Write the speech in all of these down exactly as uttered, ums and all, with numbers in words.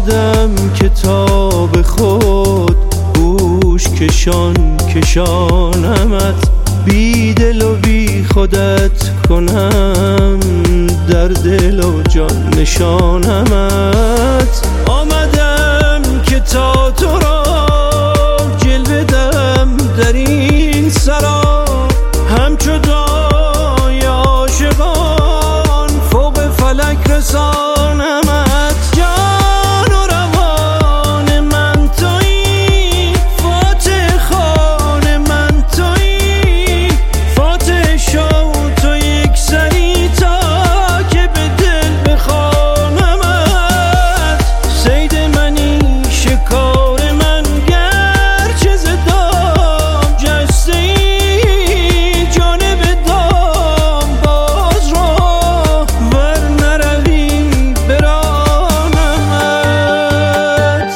آمدم کتاب خود گوش کشان کشانمت، بی دل و بی خودت کنم در دل و جان نشانمت. آمدم که تا تو را جلوه دم در این سرا، همچو دای عاشقان فوق فلک رسانمت. جان و روان من تویی، فاتح خان من تویی، فاتح شو تو یک سری تا که به دل بخوانمت. صید منی شکار من گرچه ز دام جسته ای، جانب دام باز رو ور نروی برانمت.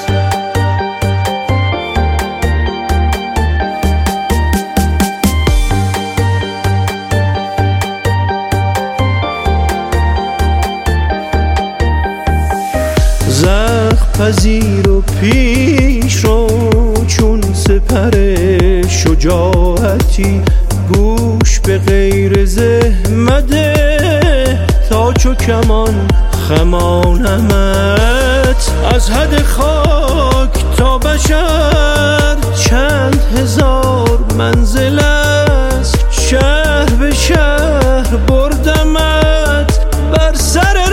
زخم پذیر و پیش رو چون سپر شجاعتی، گوش به غیر زحمده تا چو کمان خمانمت. از حد خاک تا بشر چند هزار منزل است، شهر به شهر بردمت بر سر